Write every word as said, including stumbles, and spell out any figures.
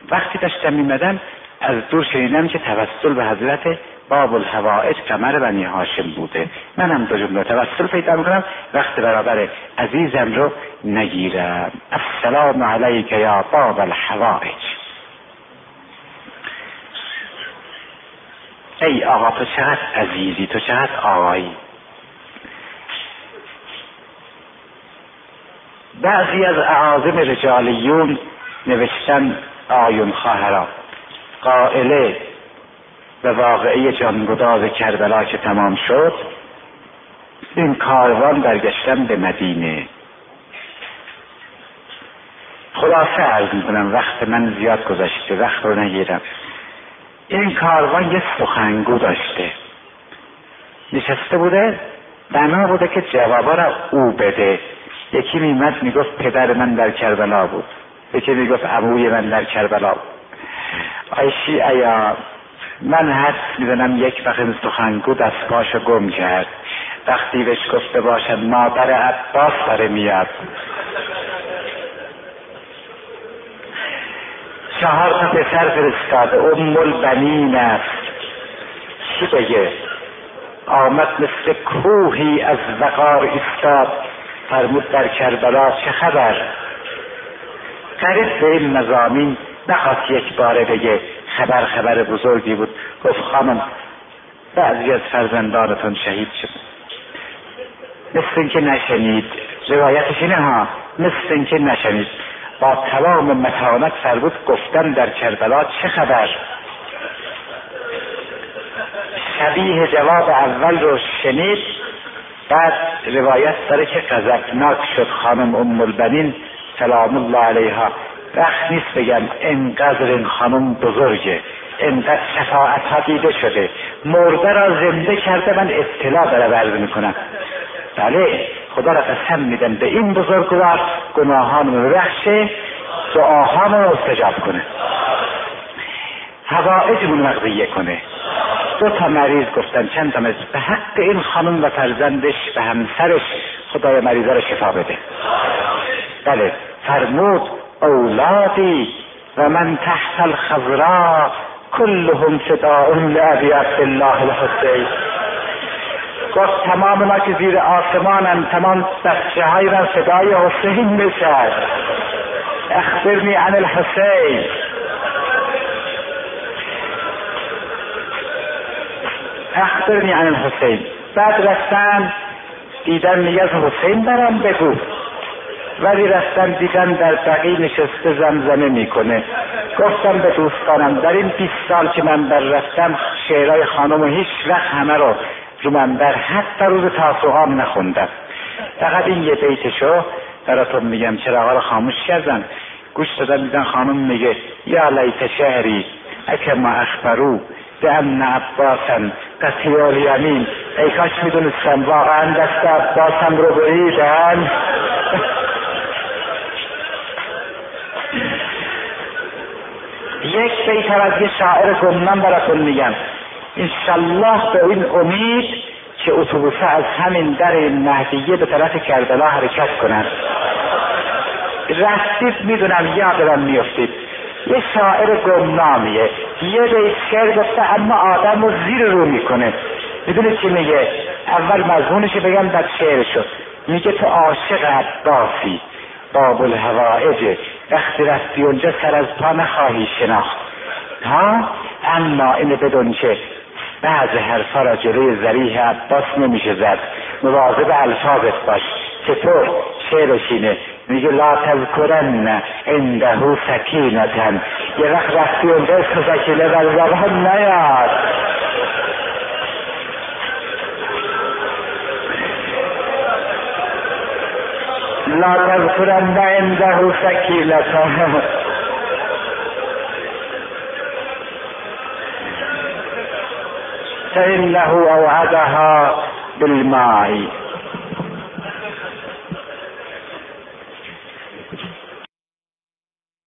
وقتی داشتم میمدم از دور شنیدم که توسل به حضرت باب الحوائج قمر بنی هاشم بوده. منم دو جمله توسل پیدا میکنم وقت برابر عزیزم رو نگیرم. السلام علیک یا باب الحوائج. ای آقا تو چقدر عزیزی، تو چقدر آقایی. بعضی از اعاظم رجالیون نوشتن آیون خواهرا قائله و واقعه جانگداز کربلا که تمام شد، این کاروان برگشتن به مدینه. خلاصه عرض میکنم وقت من زیاد گذشته، وقت رو نگیرم. این کاروان یه سخنگو داشته، نشسته بوده، بنا بوده که جوابا را او بده. یکی میمد میگفت پدر من در کربلا بود، یکی میگفت عموی من در کربلا بود. ای شیعیان، من حدس میزنم یک وقت این سخنگو دستگاهشو گم کرد. وقتی بهش گفته باشد مادر عباس داره میاد، چهار تا پسر فرستاده، ام البنین است، چی بگه؟ آمد مثل کوهی از وقار ایستاد، فرمود در کربلا چه خبر؟ قریب به این مضامین نخواست یک باره بگه خبر خبر بزرگی بود. گفت خانم بعضی از فرزندانتون شهید شد. مثل اینکه نشنید، روایتش اینه ها، مثل اینکه نشنید. با تمام متانت فرمود گفتن در کربلا چه خبر؟ شبیه جواب اول رو شنید. بعد روایت داره که غضبناک شد خانم ام البنین سلام الله علیها. وقت نیست بگم انقدر این خانم بزرگه، انقدر شفاعت ها دیده شده، مرده را زنده کرده. من اطلاع داره عرض میکنم. بله خدا را قسم میدم به این بزرگوار گناهان رو ببخشه، دعاهان رو استجاب کنه، حوائجمون مقضیه کنه. دو تا مریض گفتن، چند تا مریض، به حق این خانم و فرزندش و همسرش خدای مریضا رو شفا بده. بله فرمود اولادی و من تحت الخضراء کلهم فداء لابی عبدالله الحسین. گفت تمام ما که زیر آسمانن، تمام بچه های را فدای حسین میشد. اخبرنی عن الحسین. اخبرنی عن الحسین. بعد رفتن دیدن میگه از حسین برام بگو. ولی رفتن دیدن در بقیع نشسته زمزمه میکنه. گفتم به دوستانم در این بیست سال که من بر رفتم شعرهای خانم و هیچ وقت همه رو رو منبر حتی روز تاسوعا نخوندم. فقط این یه بیتشو براتون میگم. چراغا رو خاموش کردن، گوش دادن دیدن خانم میگه یا لیت شهری اکما اخبرو به امن عباسن قطیع الیمین. ای کاش میدونستم واقعا دست عباسم رو بریدن. یک بیت از یه شاعر گمنام براتون میگم، انشالله به این امید که اتوبوسه از همین در مهدیه به طرف کربلا حرکت کنند. رفتید میدونم یادم میافتید. یه شاعر گمنامیه، یه بیت شعر گفته اما آدم رو زیر رو میکنه. میدونید چی میگه؟ اول مضمونشو بگم بعد شعرشو. میگه تو عاشق عباسی باب الحوائج، وقتی رفتی اونجا سر از پا نخواهی شناخت ها. اما اینو بدون که بعض حرفا را جلوی ذریح عباس نمیشه زد. مواظب الفاظت باش. چطور؟ شعرش اینه، میگه لا تذکرن عنده سکینتن. یه وقت رفتی اونجا اسم سکینه بر زبان نیاد. لا تذکرن عنده سکینتن. فإنه أوعدها بالماء